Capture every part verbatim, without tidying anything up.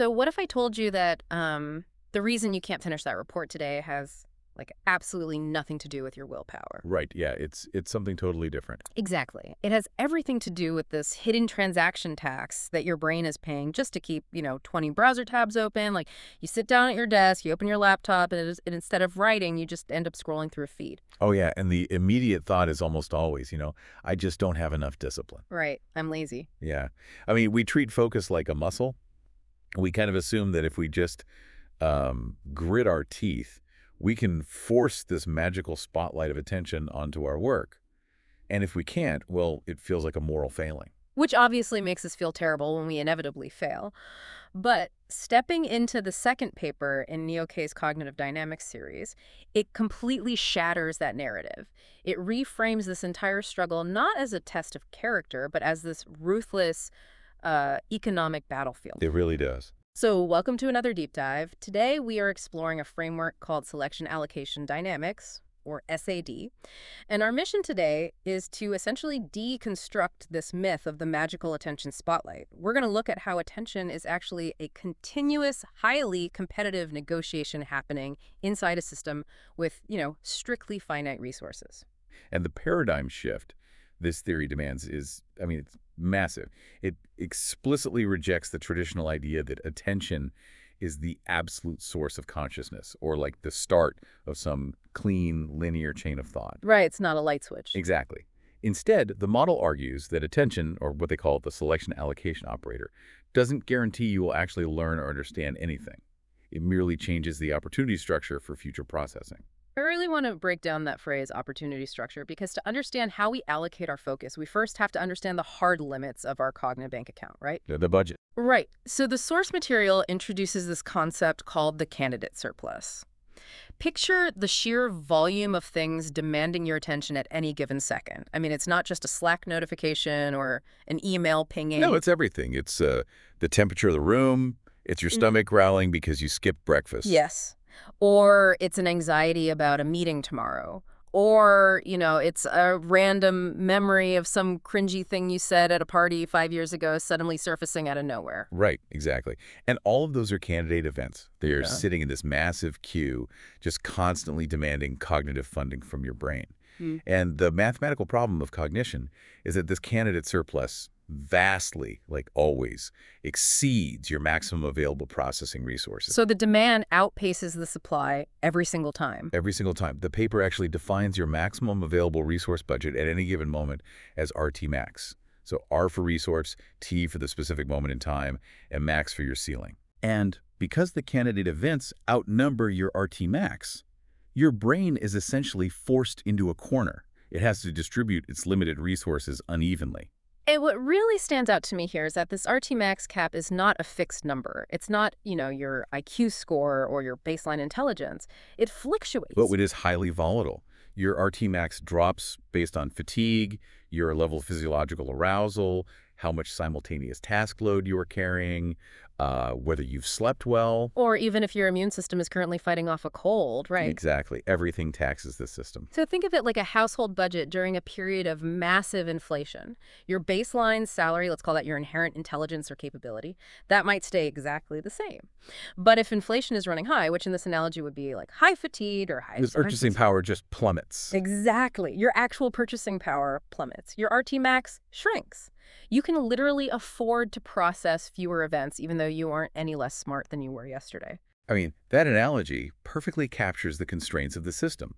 So what if I told you that um, the reason you can't finish that report today has like absolutely nothing to do with your willpower? Right, yeah, it's it's something totally different. Exactly. It has everything to do with this hidden transaction tax that your brain is paying just to keep, you know, twenty browser tabs open. Like you sit down at your desk, you open your laptop, and, it is, and instead of writing, you just end up scrolling through a feed. Oh yeah, and the immediate thought is almost always, you know, I just don't have enough discipline. Right. I'm lazy. Yeah. I mean, we treat focus like a muscle. We kind of assume that if we just um, grit our teeth, we can force this magical spotlight of attention onto our work. And if we can't, well, it feels like a moral failing. Which obviously makes us feel terrible when we inevitably fail. But stepping into the second paper in Neo K's Cognitive Dynamics series, it completely shatters that narrative. It reframes this entire struggle not as a test of character, but as this ruthless uh, economic battlefield. It really does. So welcome to another deep dive. Today we are exploring a framework called Selection Allocation Dynamics, or S A D. And our mission today is to essentially deconstruct this myth of the magical attention spotlight. We're going to look at how attention is actually a continuous, highly competitive negotiation happening inside a system with, you know, strictly finite resources. And the paradigm shift this theory demands is, I mean, it's massive. It explicitly rejects the traditional idea that attention is the absolute source of consciousness, or like the start of some clean, linear chain of thought. Right, it's not a light switch. Exactly. Instead, the model argues that attention, or what they call the selection allocation operator, doesn't guarantee you will actually learn or understand anything. It merely changes the opportunity structure for future processing. I really want to break down that phrase, opportunity structure, because to understand how we allocate our focus, we first have to understand the hard limits of our cognitive bank account, right? The, the budget. Right. So the source material introduces this concept called the candidate surplus. Picture the sheer volume of things demanding your attention at any given second. I mean, it's not just a Slack notification or an email pinging. No, it's everything. It's uh, the temperature of the room. It's your stomach growling because you skipped breakfast. Yes. Or it's an anxiety about a meeting tomorrow. Or, you know, it's a random memory of some cringy thing you said at a party five years ago suddenly surfacing out of nowhere. Right, exactly. And all of those are candidate events. They are Yeah. sitting in this massive queue, just constantly demanding cognitive funding from your brain. Hmm. And the mathematical problem of cognition is that this candidate surplus vastly, like always, exceeds your maximum available processing resources. So the demand outpaces the supply every single time. Every single time. The paper actually defines your maximum available resource budget at any given moment as R T max. So R for resource, T for the specific moment in time, and max for your ceiling. And because the candidate events outnumber your R T max, your brain is essentially forced into a corner. It has to distribute its limited resources unevenly. And what really stands out to me here is that this R T max cap is not a fixed number. It's not, you know, your I Q score or your baseline intelligence. It fluctuates. But it is highly volatile. Your R T max drops based on fatigue, your level of physiological arousal, how much simultaneous task load you are carrying, uh, whether you've slept well. Or even if your immune system is currently fighting off a cold, right? Exactly. Everything taxes the system. So think of it like a household budget during a period of massive inflation. Your baseline salary, let's call that your inherent intelligence or capability, that might stay exactly the same. But if inflation is running high, which in this analogy would be like high fatigue or high... This purchasing power just plummets. Exactly. Your actual purchasing power plummets. Your R T max shrinks. You can literally afford to process fewer events even though you aren't any less smart than you were yesterday. I mean, that analogy perfectly captures the constraints of the system.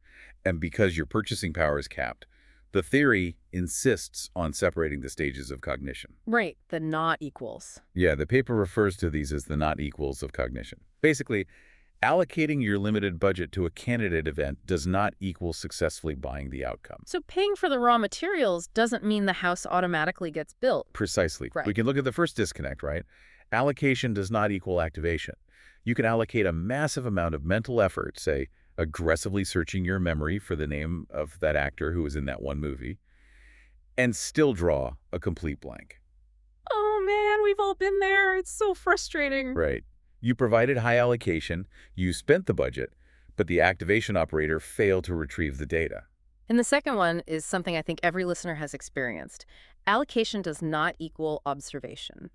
And because your purchasing power is capped, the theory insists on separating the stages of cognition. Right, the not equals. Yeah, the paper refers to these as the not equals of cognition. Basically, allocating your limited budget to a candidate event does not equal successfully buying the outcome. So paying for the raw materials doesn't mean the house automatically gets built. Precisely. Right. We can look at the first disconnect, right? Allocation does not equal activation. You can allocate a massive amount of mental effort, say, aggressively searching your memory for the name of that actor who was in that one movie, and still draw a complete blank. Oh man, we've all been there. It's so frustrating. Right. You provided high allocation, you spent the budget, but the activation operator failed to retrieve the data. And the second one is something I think every listener has experienced. Allocation does not equal observation.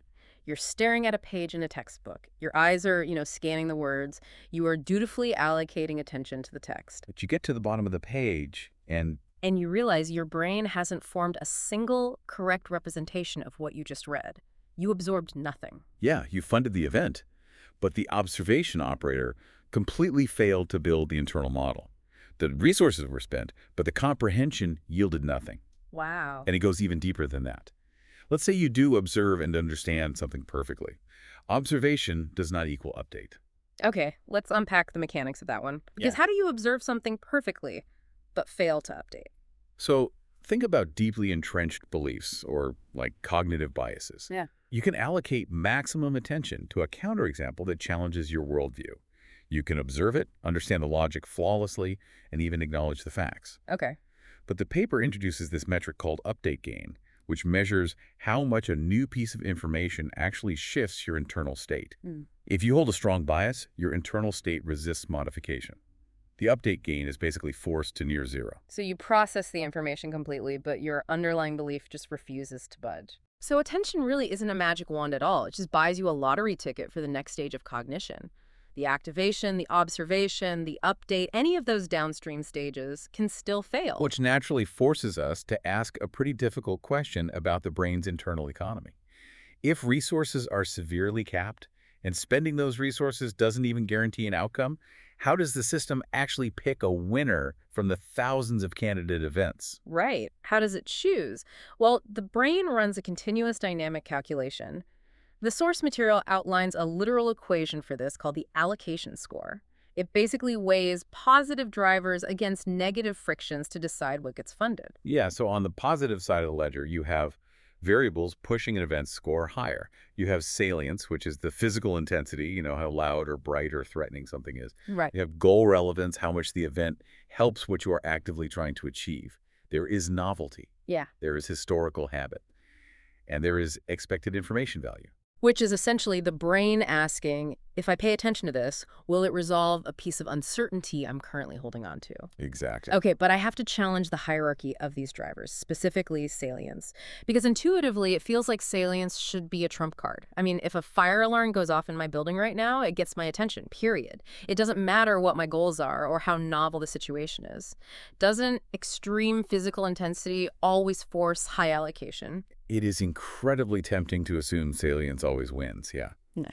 You're staring at a page in a textbook. Your eyes are, you know, scanning the words. You are dutifully allocating attention to the text. But you get to the bottom of the page and And you realize your brain hasn't formed a single correct representation of what you just read. You absorbed nothing. yeah, you funded the event, but the observation operator completely failed to build the internal model. The resources were spent, but the comprehension yielded nothing. Wow. And it goes even deeper than that. Let's say you do observe and understand something perfectly. Observation does not equal update. Okay, let's unpack the mechanics of that one. Because Yeah. how do you observe something perfectly but fail to update? So think about deeply entrenched beliefs or like cognitive biases. Yeah. You can allocate maximum attention to a counterexample that challenges your worldview. You can observe it, understand the logic flawlessly, and even acknowledge the facts. Okay. But the paper introduces this metric called update gain, which measures how much a new piece of information actually shifts your internal state. Hmm. If you hold a strong bias, your internal state resists modification. The update gain is basically forced to near zero. So you process the information completely, but your underlying belief just refuses to budge. So attention really isn't a magic wand at all. It just buys you a lottery ticket for the next stage of cognition. The activation, the observation, the update, any of those downstream stages can still fail. Which naturally forces us to ask a pretty difficult question about the brain's internal economy. If resources are severely capped, and spending those resources doesn't even guarantee an outcome, how does the system actually pick a winner from the thousands of candidate events? Right. How does it choose? Well, the brain runs a continuous dynamic calculation. The source material outlines a literal equation for this called the allocation score. It basically weighs positive drivers against negative frictions to decide what gets funded. Yeah, so on the positive side of the ledger, you have variables pushing an event's score higher. You have salience, which is the physical intensity, you know, how loud or bright or threatening something is. Right. You have goal relevance, how much the event helps what you are actively trying to achieve. There is novelty. Yeah. There is historical habit. And there is expected information value. Which is essentially the brain asking, if I pay attention to this, will it resolve a piece of uncertainty I'm currently holding on to? Exactly. Okay, but I have to challenge the hierarchy of these drivers, specifically salience. Because intuitively, it feels like salience should be a trump card. I mean, if a fire alarm goes off in my building right now, it gets my attention, period. It doesn't matter what my goals are or how novel the situation is. Doesn't extreme physical intensity always force high allocation? It is incredibly tempting to assume salience always wins, yeah. No.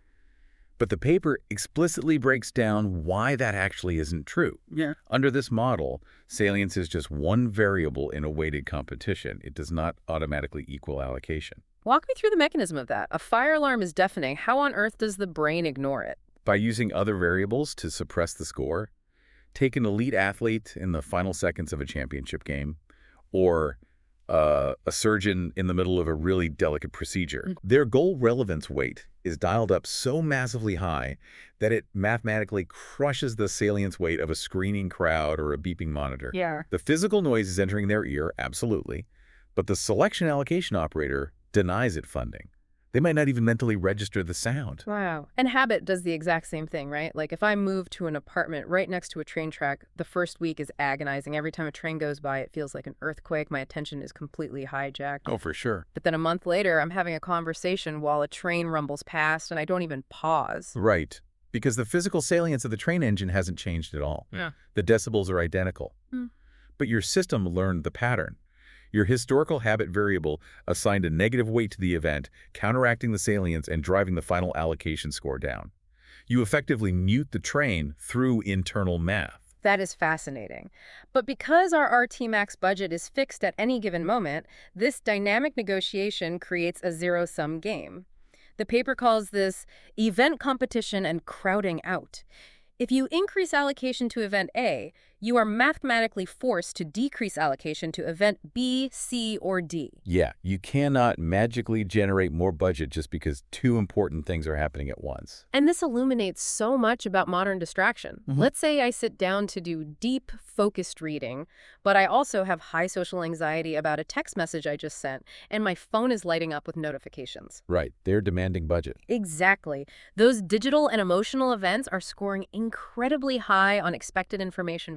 But the paper explicitly breaks down why that actually isn't true. Yeah. Under this model, salience is just one variable in a weighted competition. It does not automatically equal allocation. Walk me through the mechanism of that. A fire alarm is deafening. How on earth does the brain ignore it? By using other variables to suppress the score, take an elite athlete in the final seconds of a championship game, or uh, a surgeon in the middle of a really delicate procedure. Mm. Their goal relevance weight is dialed up so massively high that it mathematically crushes the salience weight of a screening crowd or a beeping monitor. Yeah. The physical noise is entering their ear, absolutely, but the selection allocation operator denies it funding. They might not even mentally register the sound. Wow. And habit does the exact same thing, right? Like if I move to an apartment right next to a train track, the first week is agonizing. Every time a train goes by, it feels like an earthquake. My attention is completely hijacked. Oh, for sure. But then a month later, I'm having a conversation while a train rumbles past and I don't even pause. Right. Because the physical salience of the train engine hasn't changed at all. Yeah. The decibels are identical. Hmm. But your system learned the pattern. Your historical habit variable assigned a negative weight to the event, counteracting the salience and driving the final allocation score down. You effectively mute the train through internal math. That is fascinating. But because our R T Max budget is fixed at any given moment, this dynamic negotiation creates a zero-sum game. The paper calls this event competition and crowding out. If you increase allocation to event A, you are mathematically forced to decrease allocation to event B, C, or D. Yeah, you cannot magically generate more budget just because two important things are happening at once. And this illuminates so much about modern distraction. Mm-hmm. Let's say I sit down to do deep, focused reading, but I also have high social anxiety about a text message I just sent, and my phone is lighting up with notifications. Right, they're demanding budget. Exactly. Those digital and emotional events are scoring incredibly high on expected information value.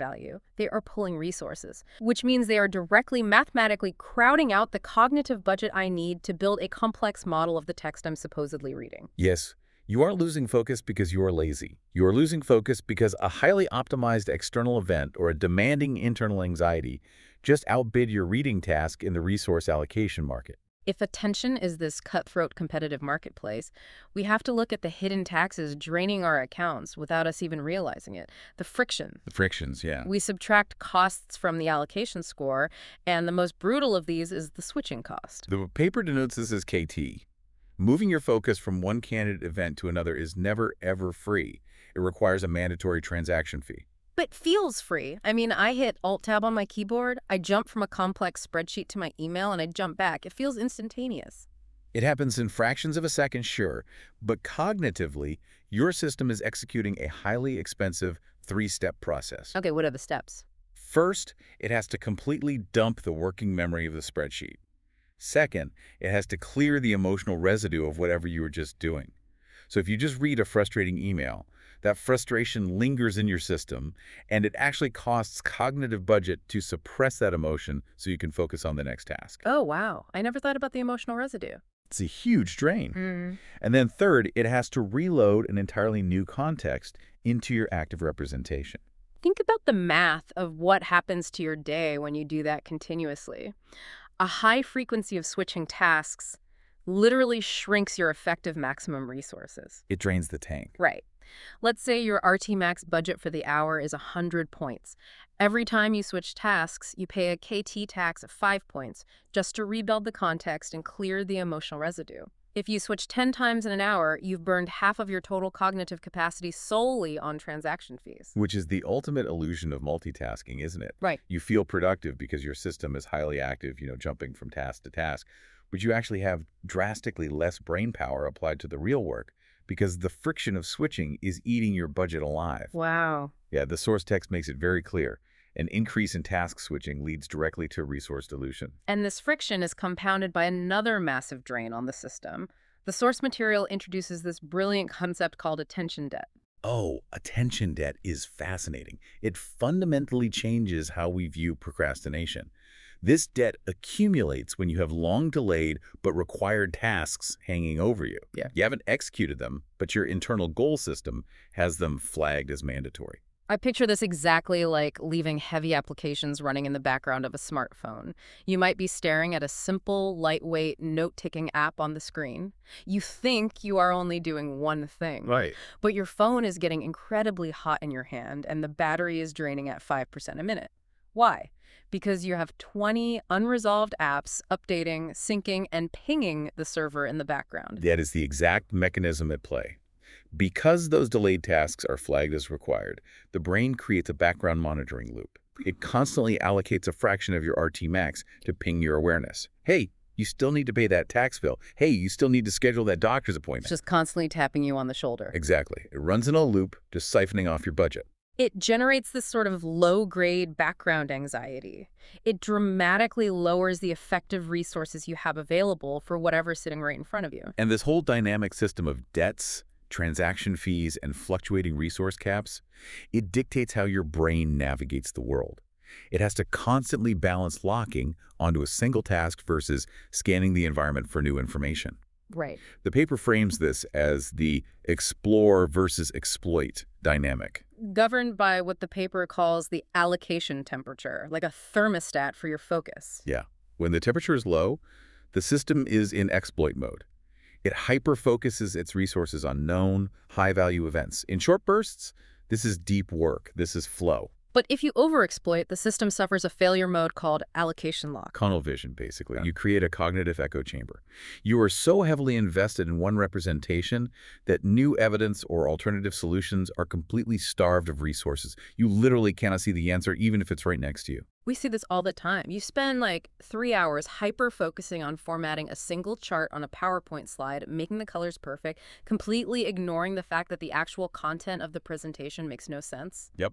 value. They are pulling resources, which means they are directly mathematically crowding out the cognitive budget I need to build a complex model of the text I'm supposedly reading. Yes, you aren't losing focus because you are lazy. You are losing focus because a highly optimized external event or a demanding internal anxiety just outbid your reading task in the resource allocation market. If attention is this cutthroat competitive marketplace, we have to look at the hidden taxes draining our accounts without us even realizing it. The friction. The frictions, yeah. We subtract costs from the allocation score, and the most brutal of these is the switching cost. The paper denotes this as K T. Moving your focus from one candidate event to another is never, ever free. It requires a mandatory transaction fee. But feels free. I mean, I hit Alt-Tab on my keyboard, I jump from a complex spreadsheet to my email, and I jump back. It feels instantaneous. It happens in fractions of a second, sure, but cognitively, your system is executing a highly expensive three-step process. Okay, what are the steps? First, it has to completely dump the working memory of the spreadsheet. Second, it has to clear the emotional residue of whatever you were just doing. So if you just read a frustrating email, that frustration lingers in your system, and it actually costs cognitive budget to suppress that emotion so you can focus on the next task. Oh, wow. I never thought about the emotional residue. It's a huge drain. Mm. And then third, it has to reload an entirely new context into your active representation. Think about the math of what happens to your day when you do that continuously. A high frequency of switching tasks literally shrinks your effective maximum resources. It drains the tank. Right. Let's say your R T Max budget for the hour is one hundred points. Every time you switch tasks, you pay a K T tax of five points just to rebuild the context and clear the emotional residue. If you switch ten times in an hour, you've burned half of your total cognitive capacity solely on transaction fees. Which is the ultimate illusion of multitasking, isn't it? Right. You feel productive because your system is highly active, you know, jumping from task to task, but you actually have drastically less brain power applied to the real work because the friction of switching is eating your budget alive. Wow. Yeah, the source text makes it very clear. An increase in task switching leads directly to resource dilution. And this friction is compounded by another massive drain on the system. The source material introduces this brilliant concept called attention debt. Oh, attention debt is fascinating. It fundamentally changes how we view procrastination. This debt accumulates when you have long delayed but required tasks hanging over you. Yeah. You haven't executed them, but your internal goal system has them flagged as mandatory. I picture this exactly like leaving heavy applications running in the background of a smartphone. You might be staring at a simple, lightweight, note-taking app on the screen. You think you are only doing one thing. Right. But your phone is getting incredibly hot in your hand, and the battery is draining at five percent a minute. Why? Because you have twenty unresolved apps updating, syncing, and pinging the server in the background. That is the exact mechanism at play. Because those delayed tasks are flagged as required, the brain creates a background monitoring loop. It constantly allocates a fraction of your R T max to ping your awareness. Hey, you still need to pay that tax bill. Hey, you still need to schedule that doctor's appointment. It's just constantly tapping you on the shoulder. Exactly. It runs in a loop, just siphoning off your budget. It generates this sort of low-grade background anxiety. It dramatically lowers the effective resources you have available for whatever's sitting right in front of you. And this whole dynamic system of debts, transaction fees, and fluctuating resource caps, it dictates how your brain navigates the world. It has to constantly balance locking onto a single task versus scanning the environment for new information. Right. The paper frames this as the explore versus exploit dynamic. Governed by what the paper calls the allocation temperature, like a thermostat for your focus. Yeah. When the temperature is low, the system is in exploit mode. It hyper-focuses its resources on known, high-value events. In short bursts, this is deep work. This is flow. But if you overexploit, the system suffers a failure mode called allocation lock. Tunnel vision, basically. Yeah. You create a cognitive echo chamber. You are so heavily invested in one representation that new evidence or alternative solutions are completely starved of resources. You literally cannot see the answer, even if it's right next to you. We see this all the time. You spend like three hours hyper-focusing on formatting a single chart on a PowerPoint slide, making the colors perfect, completely ignoring the fact that the actual content of the presentation makes no sense. Yep.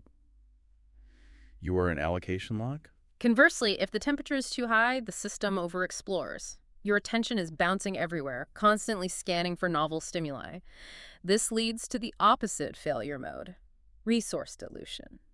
You are an allocation lock? Conversely, if the temperature is too high, the system overexplores. Your attention is bouncing everywhere, constantly scanning for novel stimuli. This leads to the opposite failure mode, resource dilution.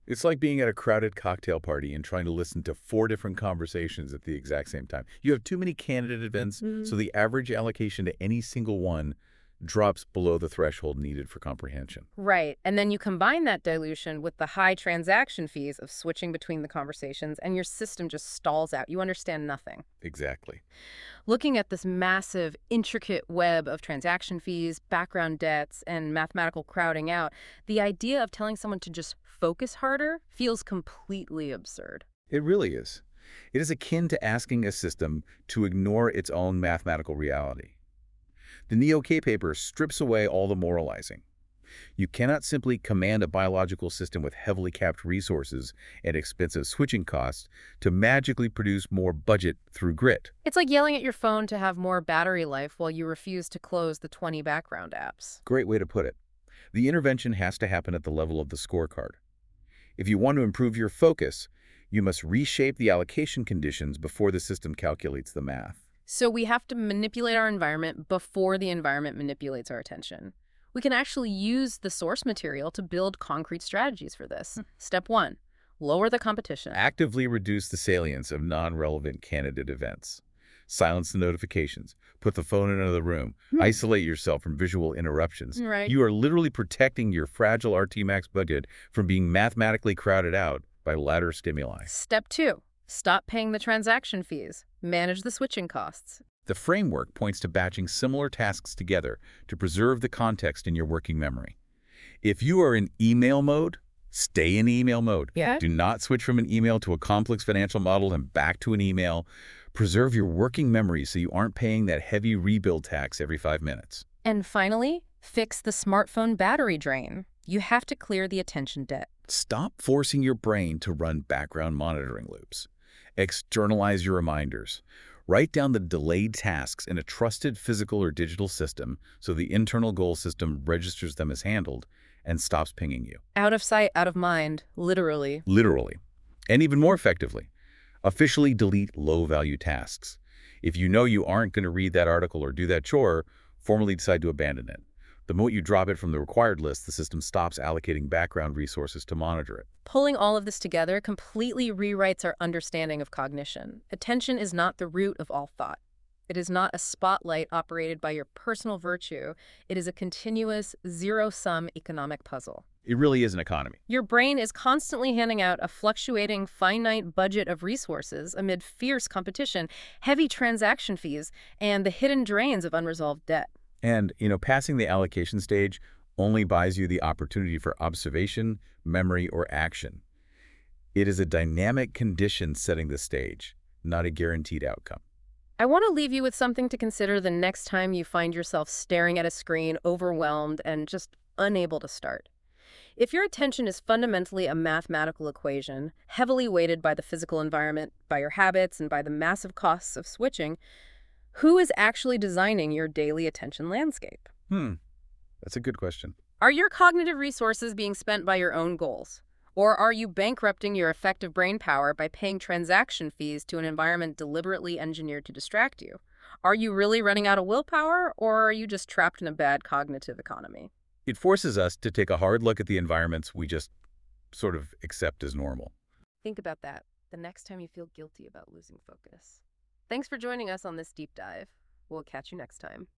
It's like being at a crowded cocktail party and trying to listen to four different conversations at the exact same time. You have too many candidate events, Mm. so the average allocation to any single one drops below the threshold needed for comprehension. Right. And then you combine that dilution with the high transaction fees of switching between the conversations, and your system just stalls out. You understand nothing. Exactly. Looking at this massive, intricate web of transaction fees, background debts, and mathematical crowding out, the idea of telling someone to just focus harder feels completely absurd. It really is. It is akin to asking a system to ignore its own mathematical reality. The Neo-K paper strips away all the moralizing. You cannot simply command a biological system with heavily capped resources and expensive switching costs to magically produce more budget through grit. It's like yelling at your phone to have more battery life while you refuse to close the twenty background apps. Great way to put it. The intervention has to happen at the level of the scorecard. If you want to improve your focus, you must reshape the allocation conditions before the system calculates the math. So we have to manipulate our environment before the environment manipulates our attention. We can actually use the source material to build concrete strategies for this. Step one, lower the competition. Actively reduce the salience of non-relevant candidate events. Silence the notifications. Put the phone in another room. Hmm. Isolate yourself from visual interruptions. Right. You are literally protecting your fragile R T Max budget from being mathematically crowded out by ladder stimuli. Step two, stop paying the transaction fees. Manage the switching costs. The framework points to batching similar tasks together to preserve the context in your working memory. If you are in email mode, stay in email mode. Yeah. Do not switch from an email to a complex financial model and back to an email. Preserve your working memory so you aren't paying that heavy rebuild tax every five minutes. And finally, fix the smartphone battery drain. You have to clear the attention debt. Stop forcing your brain to run background monitoring loops. Externalize your reminders. Write down the delayed tasks in a trusted physical or digital system so the internal goal system registers them as handled and stops pinging you. Out of sight, out of mind, literally. Literally. And even more effectively, officially delete low-value tasks. If you know you aren't going to read that article or do that chore, formally decide to abandon it. The moment you drop it from the required list, the system stops allocating background resources to monitor it. Pulling all of this together completely rewrites our understanding of cognition. Attention is not the root of all thought. It is not a spotlight operated by your personal virtue. It is a continuous, zero-sum economic puzzle. It really is an economy. Your brain is constantly handing out a fluctuating, finite budget of resources amid fierce competition, heavy transaction fees, and the hidden drains of unresolved debt. And, you know, passing the allocation stage only buys you the opportunity for observation, memory, or action. It is a dynamic condition setting the stage, not a guaranteed outcome. I want to leave you with something to consider the next time you find yourself staring at a screen, overwhelmed, and just unable to start. If your attention is fundamentally a mathematical equation, heavily weighted by the physical environment, by your habits, and by the massive costs of switching, who is actually designing your daily attention landscape? Hmm, that's a good question. Are your cognitive resources being spent by your own goals? Or are you bankrupting your effective brain power by paying transaction fees to an environment deliberately engineered to distract you? Are you really running out of willpower, or are you just trapped in a bad cognitive economy? It forces us to take a hard look at the environments we just sort of accept as normal. Think about that the next time you feel guilty about losing focus. Thanks for joining us on this deep dive. We'll catch you next time.